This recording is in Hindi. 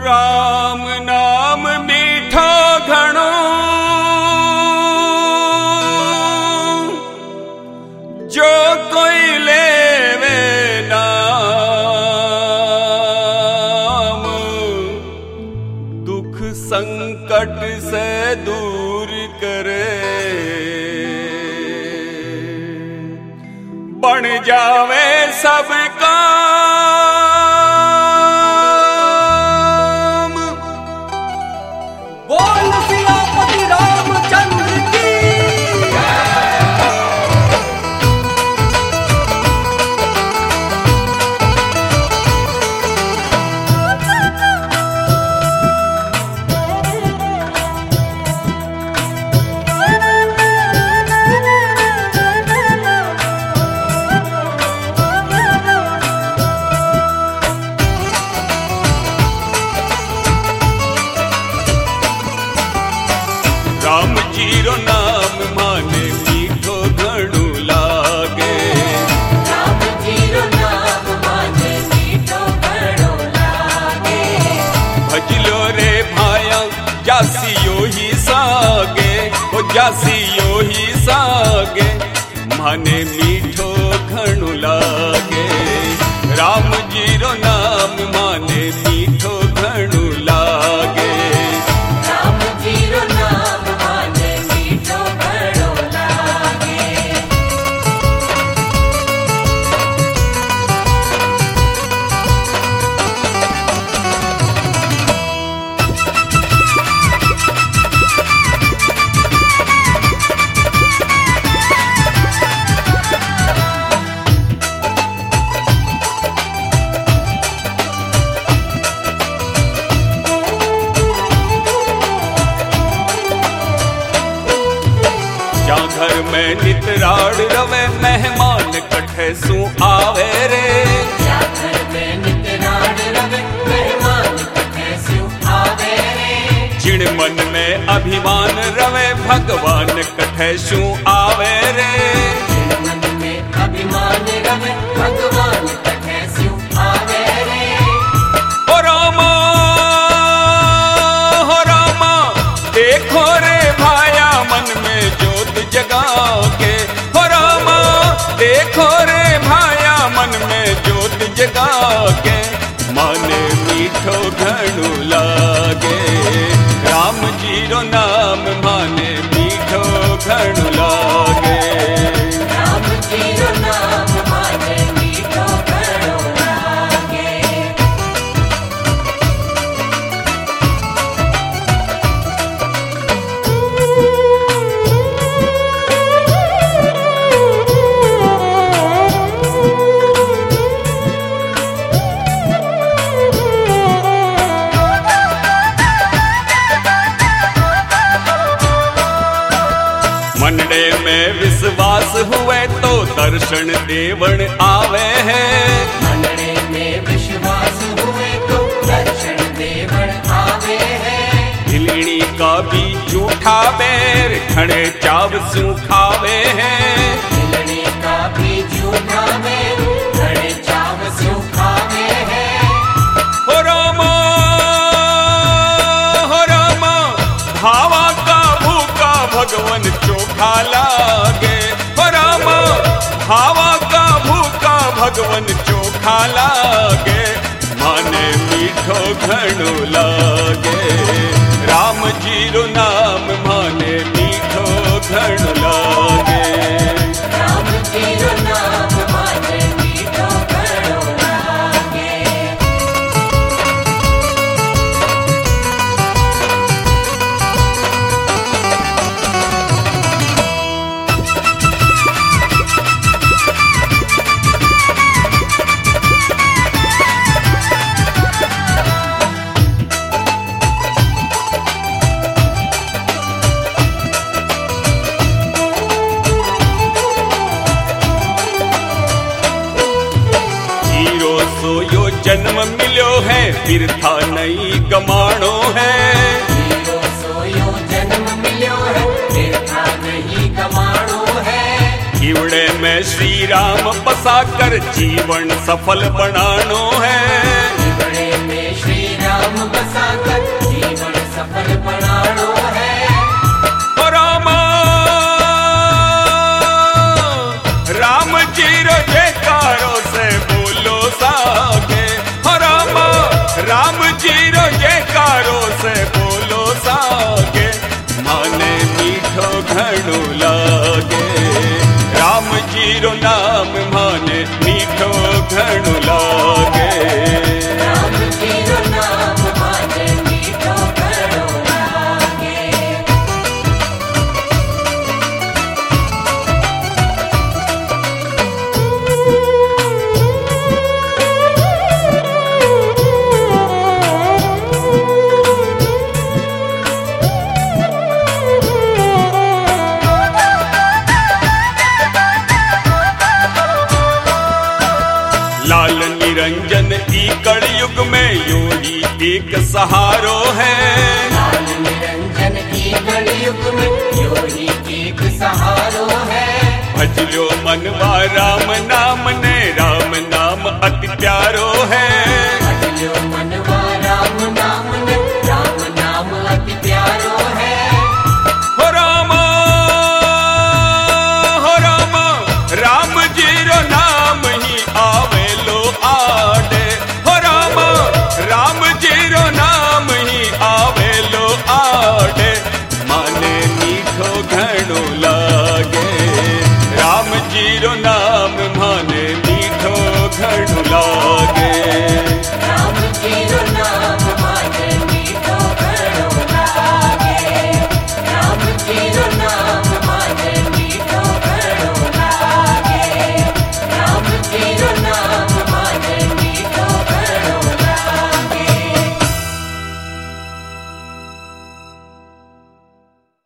राम नाम मीठो घणो जो कोई लेवे नाम दुख संकट से दूर करे बन जावे सबका राम जीरो नाम माने मीठो घणो लागे राम जीरो नाम माने मीठो घणो लागे भजलो रे भाया जासियो ही सागे ओ जासियो ही सागे माने मीठो घणो लागे राम जीरो नाम माने मीठो घणो लागे राम जीरो नाम माने मीठो घणो लागे घर में नितराड़ रवे मेहमान कठे सू आवे रे घर में नितराड़ रवे मेहमान कठे सू आवे रे जिण मन में अभिमान रवे भगवान कठे सू आवे रे जिण मन में अभिमान रवे भगवान कठे सू आवे रे हो रामा देखो रे भाया मन में ज्योत जगा के हो रामा देखो रे भाया मन में ज्योत जगा के माने मीठो घणो लागे राम जीरो नाम माने मीठो घणो लागे राम जीरो नाम माने मीठो घणो लागे मनडे में विश्वास हुए तो दर्शन देवण आवे है मनडे में विश्वास हुए तो दर्शन देवण आवे है हिलणी का भी झूठा बेर खड़े चाव सू खावे है हिलणी का भी झूठा बेर खड़े चाव सू खावे है हो रामा भावा का भूखा भगवन चोखा लागे हो रामा भावा का भूखा भगवन चोखा लागे माने मीठो घणो लागे राम जीरो नाम माने मीठो घणो लागे राम जीरो नाम माने मीठो घणो लागे यो जन्म मिलो है फिर था नहीं गमाणो है सोयो जन्म मिलो है फिर था नहीं गमाणो है कीवड़े में श्री राम बसा कर जीवन सफल बनानो है कीवड़े में श्री राम बसा अमर प्राणो है। ओ रामा राम जी रो जयकारो से बोलो सागे। ओ रामा राम जी रो जयकारो से बोलो सागे। माने मीठो घणो लागे, राम जी रो नाम माने मीठो घणो लागे। राम जी रो नाम माने मीठो घणो लागे। लाल निरंजन ई कलयुग में यो ही एक सहारो है। लाल निरंजन की कलयुग में यो ही एक सहारो है। भजलो मनवा राम नाम